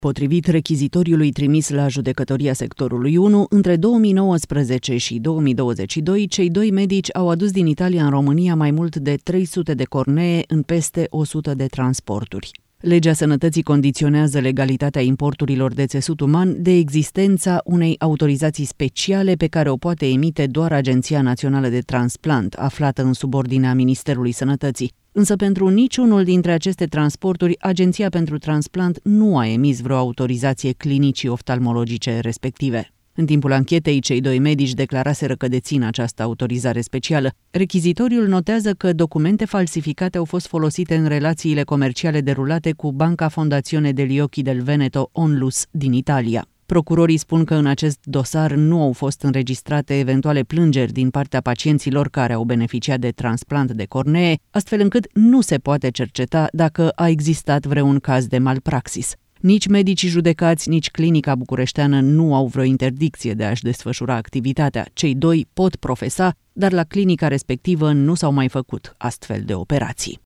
Potrivit rechizitoriului trimis la judecătoria sectorului 1, între 2019 și 2022, cei doi medici au adus din Italia în România mai mult de 300 de cornee în peste 100 de transporturi. Legea sănătății condiționează legalitatea importurilor de țesut uman de existența unei autorizații speciale pe care o poate emite doar Agenția Națională de Transplant, aflată în subordinea Ministerului Sănătății. Însă pentru niciunul dintre aceste transporturi, Agenția pentru Transplant nu a emis vreo autorizație clinicii oftalmologice respective. În timpul anchetei, cei doi medici declaraseră că dețin această autorizare specială. Rechizitoriul notează că documente falsificate au fost folosite în relațiile comerciale derulate cu Banca Fondazione degli Occhi del Veneto Onlus din Italia. Procurorii spun că în acest dosar nu au fost înregistrate eventuale plângeri din partea pacienților care au beneficiat de transplant de cornee, astfel încât nu se poate cerceta dacă a existat vreun caz de malpraxis. Nici medicii judecați, nici clinica bucureșteană nu au vreo interdicție de a-și desfășura activitatea. Cei doi pot profesa, dar la clinica respectivă nu s-au mai făcut astfel de operații.